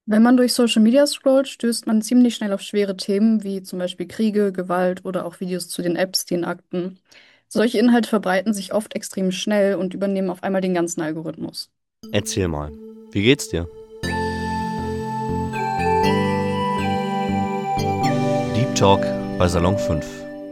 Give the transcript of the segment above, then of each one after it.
Wenn man durch Social Media scrollt, stößt man ziemlich schnell auf schwere Themen wie zum Beispiel Kriege, Gewalt oder auch Videos zu den Epstein-Akten. Solche Inhalte verbreiten sich oft extrem schnell und übernehmen auf einmal den ganzen Algorithmus. Erzähl mal. Wie geht's dir? Deep Talk bei Salon 5.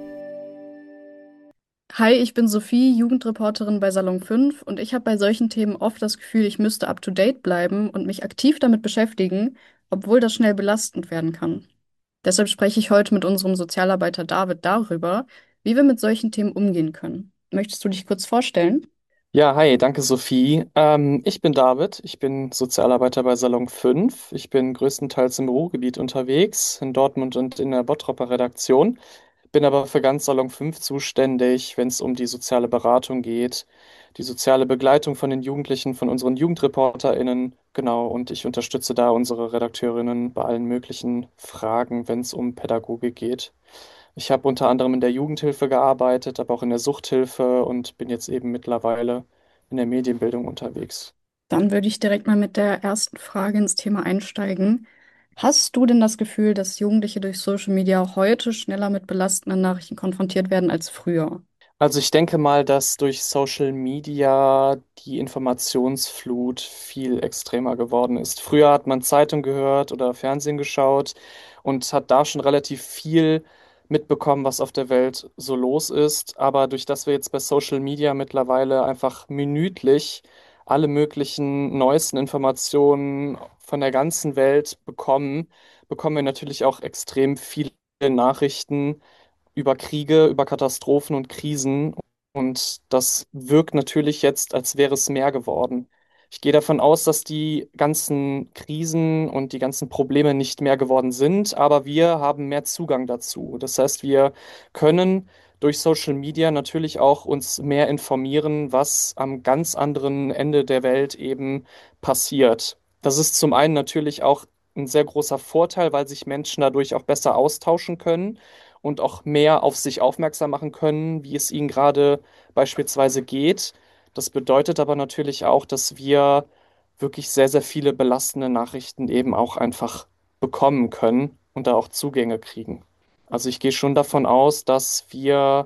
Hi, ich bin Sophie, Jugendreporterin bei Salon 5 und ich habe bei solchen Themen oft das Gefühl, ich müsste up-to-date bleiben und mich aktiv damit beschäftigen, obwohl das schnell belastend werden kann. Deshalb spreche ich heute mit unserem Sozialarbeiter David darüber, wie wir mit solchen Themen umgehen können. Möchtest du dich kurz vorstellen? Ja, hi, danke Sophie. Ich bin David, ich bin Sozialarbeiter bei Salon 5. Ich bin größtenteils im Ruhrgebiet unterwegs, in Dortmund und in der Bottroper Redaktion. Bin aber für ganz Salon 5 zuständig, wenn es um die soziale Beratung geht, die soziale Begleitung von den Jugendlichen, von unseren JugendreporterInnen. Genau, und ich unterstütze da unsere Redakteurinnen bei allen möglichen Fragen, wenn es um Pädagogik geht. Ich habe unter anderem in der Jugendhilfe gearbeitet, aber auch in der Suchthilfe und bin jetzt eben mittlerweile in der Medienbildung unterwegs. Dann würde ich direkt mal mit der ersten Frage ins Thema einsteigen. Hast du denn das Gefühl, dass Jugendliche durch Social Media heute schneller mit belastenden Nachrichten konfrontiert werden als früher? Also ich denke mal, dass durch Social Media die Informationsflut viel extremer geworden ist. Früher hat man Zeitung gehört oder Fernsehen geschaut und hat da schon relativ viel mitbekommen, was auf der Welt so los ist. Aber durch das wir jetzt bei Social Media mittlerweile einfach minütlich alle möglichen neuesten Informationen von der ganzen Welt bekommen, bekommen wir natürlich auch extrem viele Nachrichten über Kriege, über Katastrophen und Krisen. Und das wirkt natürlich jetzt, als wäre es mehr geworden. Ich gehe davon aus, dass die ganzen Krisen und die ganzen Probleme nicht mehr geworden sind, aber wir haben mehr Zugang dazu. Das heißt, wir können durch Social Media natürlich auch uns mehr informieren, was am ganz anderen Ende der Welt eben passiert. Das ist zum einen natürlich auch ein sehr großer Vorteil, weil sich Menschen dadurch auch besser austauschen können und auch mehr auf sich aufmerksam machen können, wie es ihnen gerade beispielsweise geht. Das bedeutet aber natürlich auch, dass wir wirklich sehr, sehr viele belastende Nachrichten eben auch einfach bekommen können und da auch Zugänge kriegen. Also ich gehe schon davon aus, dass wir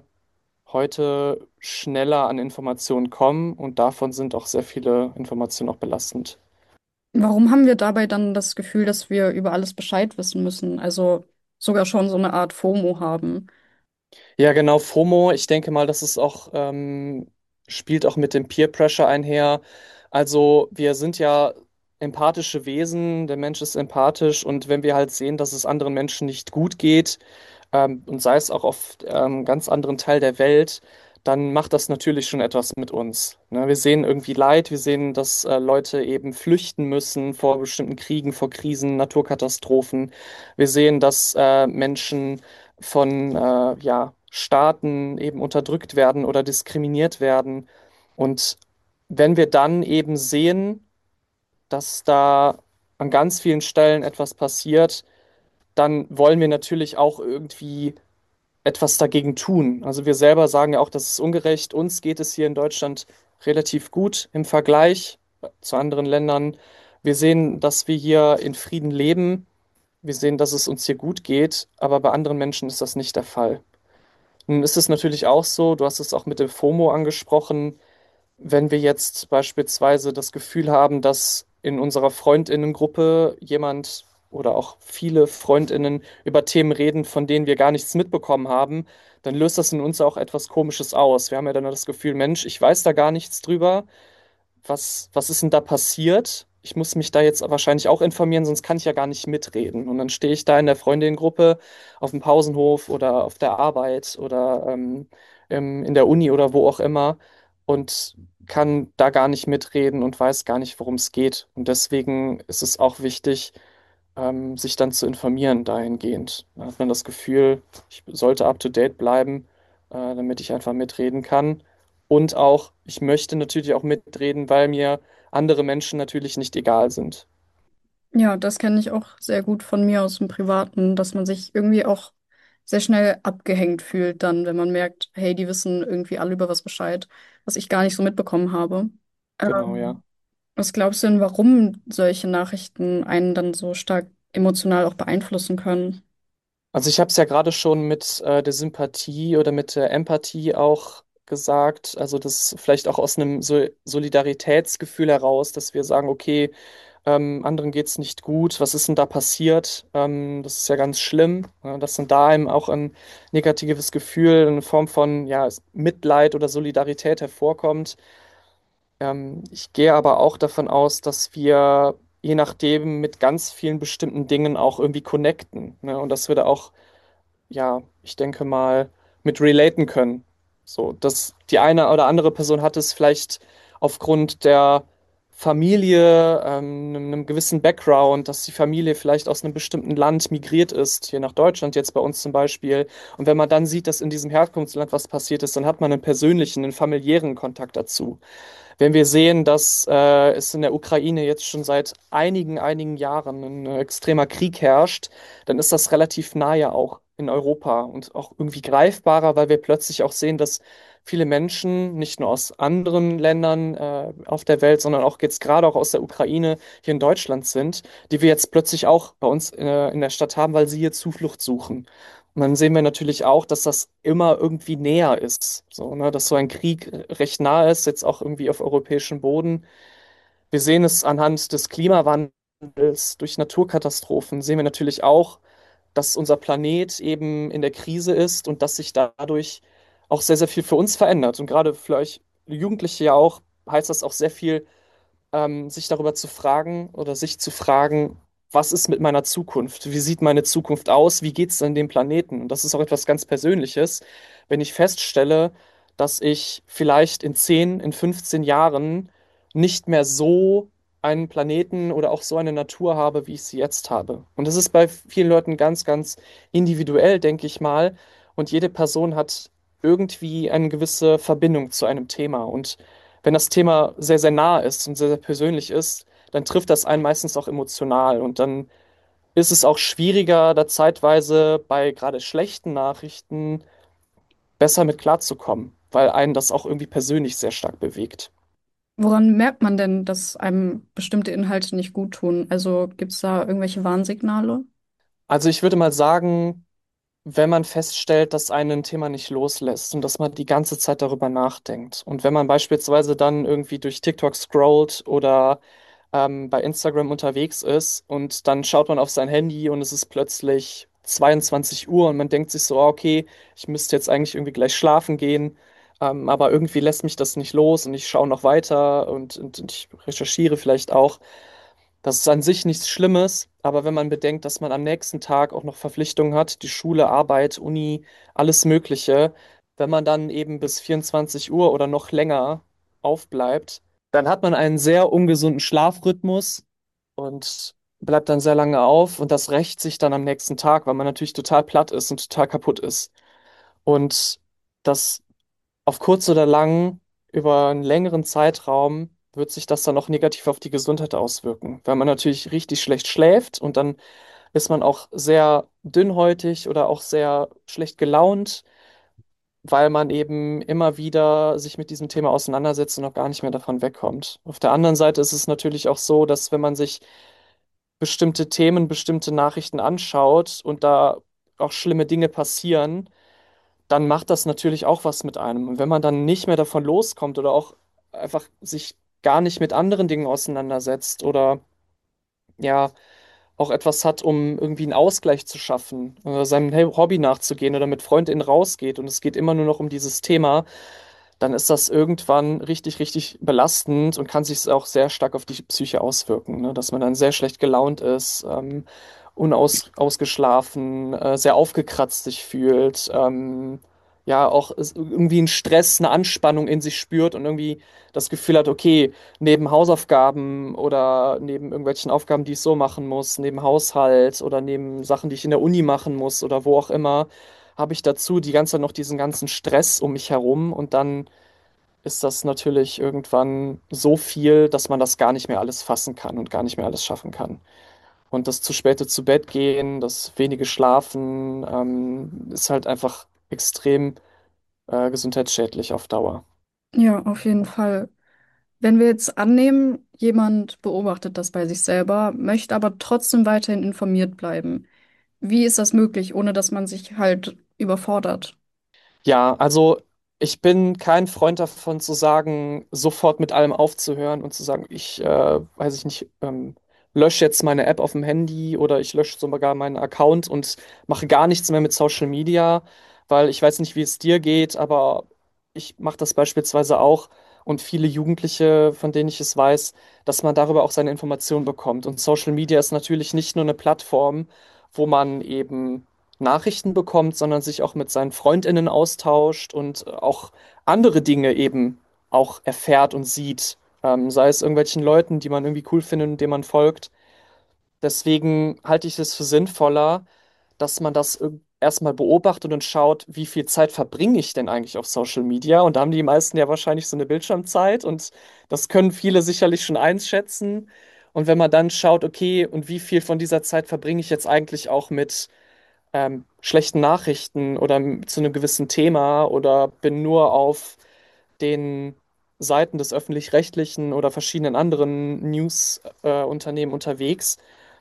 heute schneller an Informationen kommen und davon sind auch sehr viele Informationen auch belastend. Warum haben wir dabei dann das Gefühl, dass wir über alles Bescheid wissen müssen? Also sogar schon so eine Art FOMO haben. Ja, genau, FOMO, ich denke mal, das ist auch, spielt auch mit dem Peer Pressure einher. Also wir sind ja empathische Wesen, der Mensch ist empathisch und wenn wir halt sehen, dass es anderen Menschen nicht gut geht, und sei es auch auf ganz anderen Teil der Welt, dann macht das natürlich schon etwas mit uns. Ne? Wir sehen irgendwie Leid, wir sehen, dass Leute eben flüchten müssen vor bestimmten Kriegen, vor Krisen, Naturkatastrophen. Wir sehen, dass Menschen von ja, Staaten eben unterdrückt werden oder diskriminiert werden. Und wenn wir dann eben sehen, dass da an ganz vielen Stellen etwas passiert, dann wollen wir natürlich auch irgendwie etwas dagegen tun. Also wir selber sagen ja auch, das ist ungerecht. Uns geht es hier in Deutschland relativ gut im Vergleich zu anderen Ländern. Wir sehen, dass wir hier in Frieden leben. Wir sehen, dass es uns hier gut geht, aber bei anderen Menschen ist das nicht der Fall. Nun ist es natürlich auch so, du hast es auch mit dem FOMO angesprochen, wenn wir jetzt beispielsweise das Gefühl haben, dass in unserer Freundinnengruppe jemand oder auch viele Freundinnen über Themen reden, von denen wir gar nichts mitbekommen haben, dann löst das in uns auch etwas Komisches aus. Wir haben ja dann das Gefühl, Mensch, ich weiß da gar nichts drüber. Was ist denn da passiert? Ich muss mich da jetzt wahrscheinlich auch informieren, sonst kann ich ja gar nicht mitreden. Und dann stehe ich da in der Freundinnengruppe auf dem Pausenhof oder auf der Arbeit oder in der Uni oder wo auch immer und kann da gar nicht mitreden und weiß gar nicht, worum es geht. Und deswegen ist es auch wichtig, sich dann zu informieren dahingehend. Da hat man das Gefühl, ich sollte up-to-date bleiben, damit ich einfach mitreden kann. Und auch, ich möchte natürlich auch mitreden, weil mir andere Menschen natürlich nicht egal sind. Ja, das kenne ich auch sehr gut von mir aus dem Privaten, dass man sich irgendwie auch sehr schnell abgehängt fühlt dann, wenn man merkt, hey, die wissen irgendwie alle über was Bescheid, was ich gar nicht so mitbekommen habe. Genau, ja. Was glaubst du denn, warum solche Nachrichten einen dann so stark emotional auch beeinflussen können? Also ich habe es ja gerade schon mit der Sympathie oder mit der Empathie auch gesagt, also das vielleicht auch aus einem Solidaritätsgefühl heraus, dass wir sagen, okay, anderen geht's nicht gut, was ist denn da passiert? Das ist ja ganz schlimm, dass dann da einem auch ein negatives Gefühl in Form von ja, Mitleid oder Solidarität hervorkommt. Ich gehe aber auch davon aus, dass wir je nachdem mit ganz vielen bestimmten Dingen auch irgendwie connecten, ne? Und dass wir da auch ja, ich denke mal, mit relaten können. So, dass die eine oder andere Person hat es vielleicht aufgrund der Familie, einem gewissen Background, dass die Familie vielleicht aus einem bestimmten Land migriert ist, hier nach Deutschland jetzt bei uns zum Beispiel. Und wenn man dann sieht, dass in diesem Herkunftsland was passiert ist, dann hat man einen persönlichen, einen familiären Kontakt dazu. Wenn wir sehen, dass es in der Ukraine jetzt schon seit einigen Jahren ein extremer Krieg herrscht, dann ist das relativ nahe auch in Europa und auch irgendwie greifbarer, weil wir plötzlich auch sehen, dass viele Menschen, nicht nur aus anderen Ländern auf der Welt, sondern auch jetzt gerade auch aus der Ukraine hier in Deutschland sind, die wir jetzt plötzlich auch bei uns in der Stadt haben, weil sie hier Zuflucht suchen. Und dann sehen wir natürlich auch, dass das immer irgendwie näher ist. So, ne, dass so ein Krieg recht nah ist, jetzt auch irgendwie auf europäischem Boden. Wir sehen es anhand des Klimawandels, durch Naturkatastrophen, sehen wir natürlich auch, dass unser Planet eben in der Krise ist und dass sich dadurch auch sehr viel für uns verändert. Und gerade für euch Jugendliche ja auch, heißt das auch sehr viel sich darüber zu fragen oder sich zu fragen, was ist mit meiner Zukunft? Wie sieht meine Zukunft aus? Wie geht es denn dem Planeten? Und das ist auch etwas ganz Persönliches, wenn ich feststelle, dass ich vielleicht in 10, in 15 Jahren nicht mehr so einen Planeten oder auch so eine Natur habe, wie ich sie jetzt habe. Und das ist bei vielen Leuten ganz individuell, denke ich mal. Und jede Person hat irgendwie eine gewisse Verbindung zu einem Thema. Und wenn das Thema sehr nah ist und sehr persönlich ist, dann trifft das einen meistens auch emotional. Und dann ist es auch schwieriger, da zeitweise bei gerade schlechten Nachrichten besser mit klarzukommen, weil einen das auch irgendwie persönlich sehr stark bewegt. Woran merkt man denn, dass einem bestimmte Inhalte nicht gut tun? Also gibt es da irgendwelche Warnsignale? Also ich würde mal sagen, wenn man feststellt, dass einen ein Thema nicht loslässt und dass man die ganze Zeit darüber nachdenkt. Und wenn man beispielsweise dann irgendwie durch TikTok scrollt oder bei Instagram unterwegs ist und dann schaut man auf sein Handy und es ist plötzlich 22 Uhr und man denkt sich so, ah, okay, ich müsste jetzt eigentlich irgendwie gleich schlafen gehen, aber irgendwie lässt mich das nicht los und ich schaue noch weiter und ich recherchiere vielleicht auch. Das ist an sich nichts Schlimmes, aber wenn man bedenkt, dass man am nächsten Tag auch noch Verpflichtungen hat, die Schule, Arbeit, Uni, alles Mögliche, wenn man dann eben bis 24 Uhr oder noch länger aufbleibt, dann hat man einen sehr ungesunden Schlafrhythmus und bleibt dann sehr lange auf und das rächt sich dann am nächsten Tag, weil man natürlich total platt ist und total kaputt ist. Und das auf kurz oder lang, über einen längeren Zeitraum, wird sich das dann auch negativ auf die Gesundheit auswirken, weil man natürlich richtig schlecht schläft und dann ist man auch sehr dünnhäutig oder auch sehr schlecht gelaunt, weil man eben immer wieder sich mit diesem Thema auseinandersetzt und auch gar nicht mehr davon wegkommt. Auf der anderen Seite ist es natürlich auch so, dass wenn man sich bestimmte Themen, bestimmte Nachrichten anschaut und da auch schlimme Dinge passieren, dann macht das natürlich auch was mit einem. Und wenn man dann nicht mehr davon loskommt oder auch einfach sich gar nicht mit anderen Dingen auseinandersetzt oder ja auch etwas hat, um irgendwie einen Ausgleich zu schaffen oder seinem Hobby nachzugehen oder mit Freundinnen rausgeht und es geht immer nur noch um dieses Thema, dann ist das irgendwann richtig belastend und kann sich auch sehr stark auf die Psyche auswirken, ne? Dass man dann sehr schlecht gelaunt ist, ausgeschlafen, sehr aufgekratzt sich fühlt, ja, auch irgendwie einen Stress, eine Anspannung in sich spürt und irgendwie das Gefühl hat, okay, neben Hausaufgaben oder neben irgendwelchen Aufgaben, die ich so machen muss, neben Haushalt oder neben Sachen, die ich in der Uni machen muss oder wo auch immer, habe ich dazu die ganze Zeit noch diesen ganzen Stress um mich herum und dann ist das natürlich irgendwann so viel, dass man das gar nicht mehr alles fassen kann und gar nicht mehr alles schaffen kann. Und das zu späte zu Bett gehen, das wenige Schlafen, ist halt einfach extrem gesundheitsschädlich auf Dauer. Ja, auf jeden Fall. Wenn wir jetzt annehmen, jemand beobachtet das bei sich selber, möchte aber trotzdem weiterhin informiert bleiben. Wie ist das möglich, ohne dass man sich halt überfordert? Ja, also ich bin kein Freund davon zu sagen, sofort mit allem aufzuhören und zu sagen, ich, weiß ich nicht, lösche jetzt meine App auf dem Handy oder ich lösche sogar meinen Account und mache gar nichts mehr mit Social Media, weil ich weiß nicht, wie es dir geht, aber ich mache das beispielsweise auch und viele Jugendliche, von denen ich es weiß, dass man darüber auch seine Informationen bekommt. Und Social Media ist natürlich nicht nur eine Plattform, wo man eben Nachrichten bekommt, sondern sich auch mit seinen FreundInnen austauscht und auch andere Dinge eben auch erfährt und sieht. Sei es irgendwelchen Leuten, die man irgendwie cool findet und denen man folgt. Deswegen halte ich es für sinnvoller, dass man das erstmal beobachtet und schaut, wie viel Zeit verbringe ich denn eigentlich auf Social Media? Und da haben die meisten ja wahrscheinlich so eine Bildschirmzeit und das können viele sicherlich schon einschätzen. Und wenn man dann schaut, okay, und wie viel von dieser Zeit verbringe ich jetzt eigentlich auch mit schlechten Nachrichten oder zu einem gewissen Thema oder bin nur auf den Seiten des öffentlich-rechtlichen oder verschiedenen anderen News-Unternehmen unterwegs,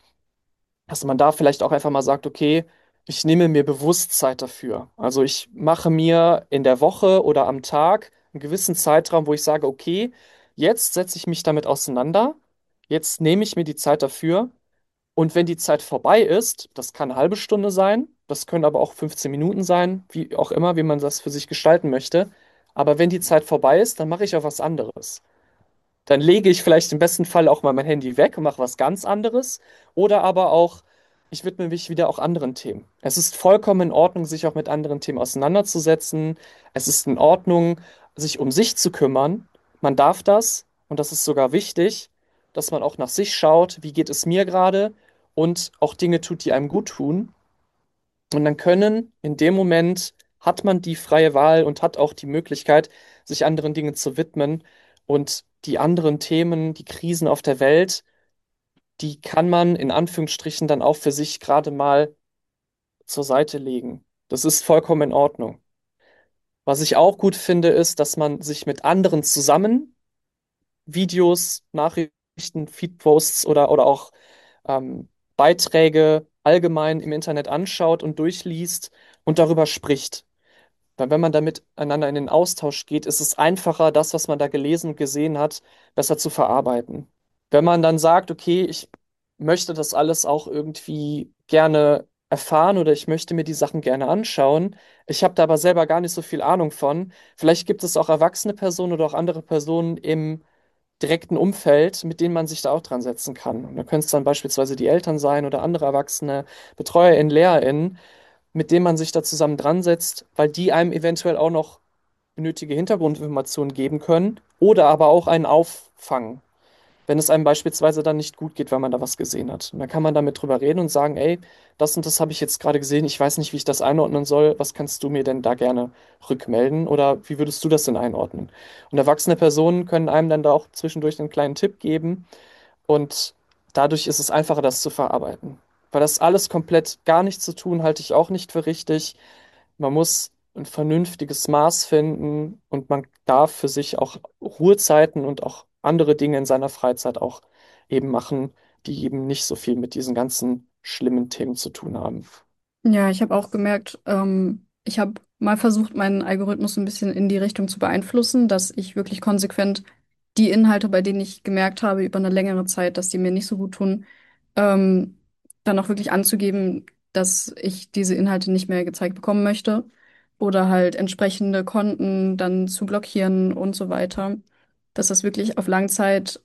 dass man da vielleicht auch einfach mal sagt, okay, ich nehme mir bewusst Zeit dafür. Also ich mache mir in der Woche oder am Tag einen gewissen Zeitraum, wo ich sage, okay, jetzt setze ich mich damit auseinander, jetzt nehme ich mir die Zeit dafür und wenn die Zeit vorbei ist, das kann eine halbe Stunde sein, das können aber auch 15 Minuten sein, wie auch immer, wie man das für sich gestalten möchte. Aber wenn die Zeit vorbei ist, dann mache ich auch was anderes. Dann lege ich vielleicht im besten Fall auch mal mein Handy weg und mache was ganz anderes. Oder aber auch, ich widme mich wieder auch anderen Themen. Es ist vollkommen in Ordnung, sich auch mit anderen Themen auseinanderzusetzen. Es ist in Ordnung, sich um sich zu kümmern. Man darf das, und das ist sogar wichtig, dass man auch nach sich schaut, wie geht es mir gerade und auch Dinge tut, die einem gut tun. Und dann können in dem Moment hat man die freie Wahl und hat auch die Möglichkeit, sich anderen Dingen zu widmen. Und die anderen Themen, die Krisen auf der Welt, die kann man in Anführungsstrichen dann auch für sich gerade mal zur Seite legen. Das ist vollkommen in Ordnung. Was ich auch gut finde, ist, dass man sich mit anderen zusammen Videos, Nachrichten, Feedposts oder auch Beiträge allgemein im Internet anschaut und durchliest und darüber spricht. Weil wenn man da miteinander in den Austausch geht, ist es einfacher, das, was man da gelesen und gesehen hat, besser zu verarbeiten. Wenn man dann sagt, okay, ich möchte das alles auch irgendwie gerne erfahren oder ich möchte mir die Sachen gerne anschauen, ich habe da aber selber gar nicht so viel Ahnung von, vielleicht gibt es auch erwachsene Personen oder auch andere Personen im direkten Umfeld, mit denen man sich da auch dran setzen kann. Und da können es dann beispielsweise die Eltern sein oder andere Erwachsene, BetreuerInnen, LehrerInnen, mit denen man sich da zusammen dran setzt, weil die einem eventuell auch noch nötige Hintergrundinformationen geben können oder aber auch einen auffangen, wenn es einem beispielsweise dann nicht gut geht, weil man da was gesehen hat. Und dann kann man damit drüber reden und sagen, ey, das und das habe ich jetzt gerade gesehen, ich weiß nicht, wie ich das einordnen soll, was kannst du mir denn da gerne rückmelden oder wie würdest du das denn einordnen? Und erwachsene Personen können einem dann da auch zwischendurch einen kleinen Tipp geben und dadurch ist es einfacher, das zu verarbeiten. Weil das alles komplett gar nichts zu tun, halte ich auch nicht für richtig. Man muss ein vernünftiges Maß finden und man darf für sich auch Ruhezeiten und auch andere Dinge in seiner Freizeit auch eben machen, die eben nicht so viel mit diesen ganzen schlimmen Themen zu tun haben. Ja, ich habe auch gemerkt, ich habe mal versucht, meinen Algorithmus ein bisschen in die Richtung zu beeinflussen, dass ich wirklich konsequent die Inhalte, bei denen ich gemerkt habe über eine längere Zeit, dass die mir nicht so gut tun, ähm, dann auch wirklich anzugeben, dass ich diese Inhalte nicht mehr gezeigt bekommen möchte oder halt entsprechende Konten dann zu blockieren und so weiter, dass das wirklich auf Langzeit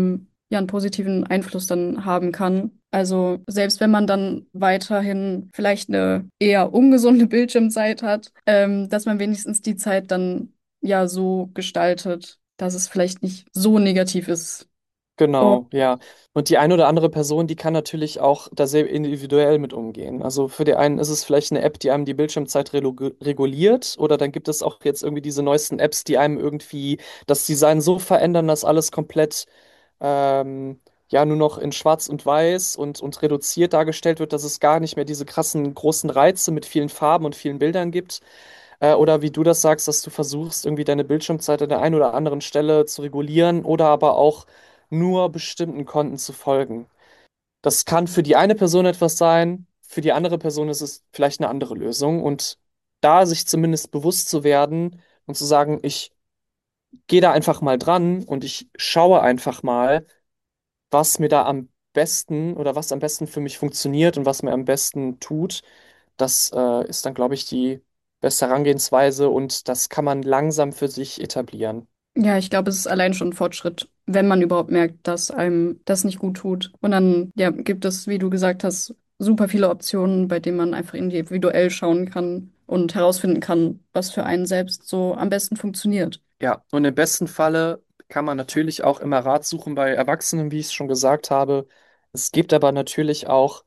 ja einen positiven Einfluss dann haben kann. Also selbst wenn man dann weiterhin vielleicht eine eher ungesunde Bildschirmzeit hat, dass man wenigstens die Zeit dann ja so gestaltet, dass es vielleicht nicht so negativ ist. Und Genau, ja. Und die eine oder andere Person, die kann natürlich auch da sehr individuell mit umgehen. Also für die einen ist es vielleicht eine App, die einem die Bildschirmzeit reguliert, oder dann gibt es auch jetzt irgendwie diese neuesten Apps, die einem irgendwie das Design so verändern, dass alles komplett ja nur noch in Schwarz und Weiß und reduziert dargestellt wird, dass es gar nicht mehr diese krassen großen Reize mit vielen Farben und vielen Bildern gibt. Oder wie du das sagst, dass du versuchst, irgendwie deine Bildschirmzeit an der einen oder anderen Stelle zu regulieren oder aber auch nur bestimmten Konten zu folgen. Das kann für die eine Person etwas sein, für die andere Person ist es vielleicht eine andere Lösung. Und da sich zumindest bewusst zu werden und zu sagen, ich gehe da einfach mal dran und ich schaue einfach mal, was mir da am besten oder was am besten für mich funktioniert und was mir am besten tut, das ist dann, glaube ich, die beste Herangehensweise und das kann man langsam für sich etablieren. Ja, ich glaube, es ist allein schon ein Fortschritt, wenn man überhaupt merkt, dass einem das nicht gut tut. Und dann, ja, gibt es, wie du gesagt hast, super viele Optionen, bei denen man einfach individuell schauen kann und herausfinden kann, was für einen selbst so am besten funktioniert. Ja, und im besten Falle kann man natürlich auch immer Rat suchen bei Erwachsenen, wie ich es schon gesagt habe. Es gibt aber natürlich auch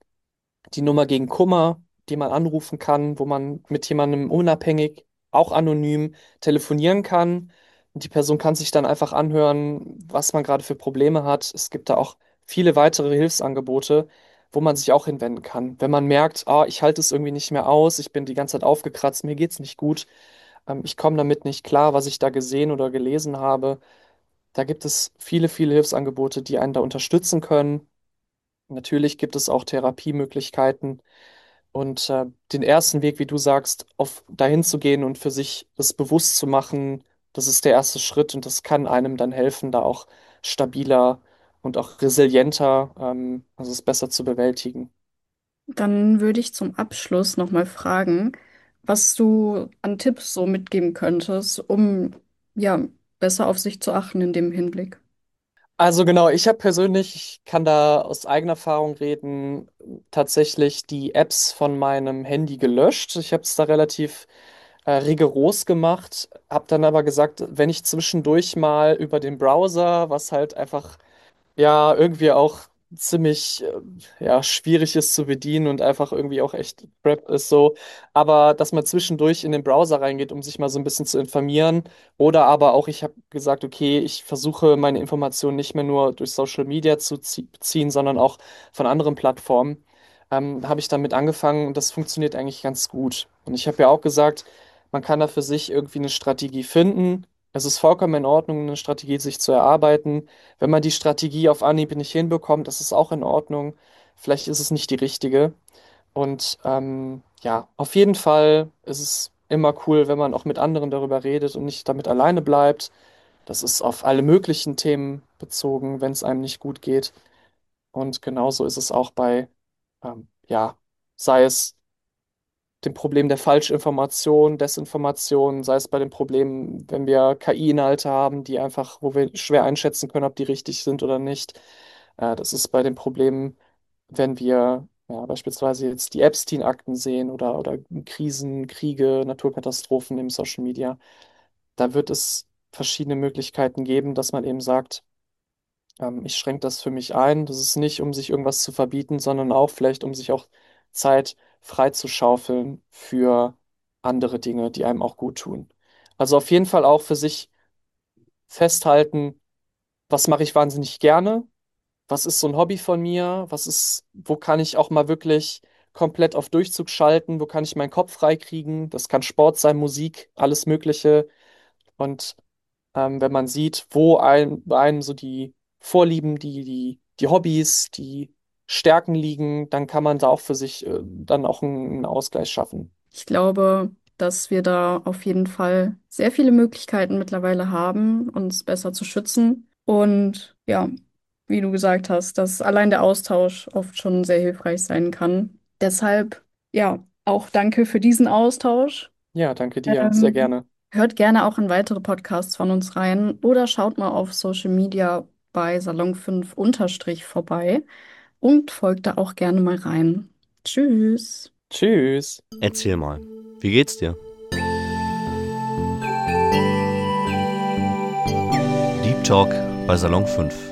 die Nummer gegen Kummer, die man anrufen kann, wo man mit jemandem unabhängig, auch anonym telefonieren kann. Und die Person kann sich dann einfach anhören, was man gerade für Probleme hat. Es gibt da auch viele weitere Hilfsangebote, wo man sich auch hinwenden kann. Wenn man merkt, ich halte es irgendwie nicht mehr aus, ich bin die ganze Zeit aufgekratzt, mir geht's nicht gut, ich komme damit nicht klar, was ich da gesehen oder gelesen habe. Da gibt es viele, viele Hilfsangebote, die einen da unterstützen können. Natürlich gibt es auch Therapiemöglichkeiten. Und den ersten Weg, wie du sagst, dahin zu gehen und für sich das bewusst zu machen, das ist der erste Schritt und das kann einem dann helfen, da auch stabiler und auch resilienter, also es besser zu bewältigen. Dann würde ich zum Abschluss nochmal fragen, was du an Tipps so mitgeben könntest, um ja besser auf sich zu achten in dem Hinblick. Also genau, ich habe persönlich, ich kann da aus eigener Erfahrung reden, tatsächlich die Apps von meinem Handy gelöscht. Ich habe es da relativ rigoros gemacht, habe dann aber gesagt, wenn ich zwischendurch mal über den Browser, was halt einfach ja irgendwie auch ziemlich ja, schwierig ist zu bedienen und einfach irgendwie auch echt crap ist so. Aber dass man zwischendurch in den Browser reingeht, um sich mal so ein bisschen zu informieren. Oder aber auch, ich habe gesagt, okay, ich versuche meine Informationen nicht mehr nur durch Social Media zu ziehen, sondern auch von anderen Plattformen. Habe ich damit angefangen und das funktioniert eigentlich ganz gut. Und ich habe ja auch gesagt, man kann da für sich irgendwie eine Strategie finden. Es ist vollkommen in Ordnung, eine Strategie sich zu erarbeiten. Wenn man die Strategie auf Anhieb nicht hinbekommt, das ist auch in Ordnung. Vielleicht ist es nicht die richtige. Und ja, auf jeden Fall ist es immer cool, wenn man auch mit anderen darüber redet und nicht damit alleine bleibt. Das ist auf alle möglichen Themen bezogen, wenn es einem nicht gut geht. Und genauso ist es auch bei, ja, sei es dem Problem der Falschinformation, Desinformation, sei es bei dem Problem, wenn wir KI-Inhalte haben, die einfach, wo wir schwer einschätzen können, ob die richtig sind oder nicht. Das ist bei dem Problem, wenn wir ja, beispielsweise jetzt die Epstein-Akten sehen oder Krisen, Kriege, Naturkatastrophen im Social Media. Da wird es verschiedene Möglichkeiten geben, dass man eben sagt, ich schränke das für mich ein. Das ist nicht, um sich irgendwas zu verbieten, sondern auch vielleicht, um sich auch Zeit freizuschaufeln für andere Dinge, die einem auch gut tun. Also auf jeden Fall auch für sich festhalten, was mache ich wahnsinnig gerne, was ist so ein Hobby von mir, wo kann ich auch mal wirklich komplett auf Durchzug schalten, wo kann ich meinen Kopf freikriegen. Das kann Sport sein, Musik, alles Mögliche. Und wenn man sieht, bei einem so die Vorlieben, die Hobbys, die Stärken liegen, dann kann man da auch für sich dann auch einen Ausgleich schaffen. Ich glaube, dass wir da auf jeden Fall sehr viele Möglichkeiten mittlerweile haben, uns besser zu schützen. Und ja, wie du gesagt hast, dass allein der Austausch oft schon sehr hilfreich sein kann. Deshalb, ja, auch danke für diesen Austausch. Ja, danke dir, sehr Ähm, gerne. Hört gerne auch in weitere Podcasts von uns rein oder schaut mal auf Social Media bei Salon 5 Unterstrich vorbei und folgt da auch gerne mal rein. Tschüss. Tschüss. Erzähl mal. Wie geht's dir? Deep Talk bei Salon 5.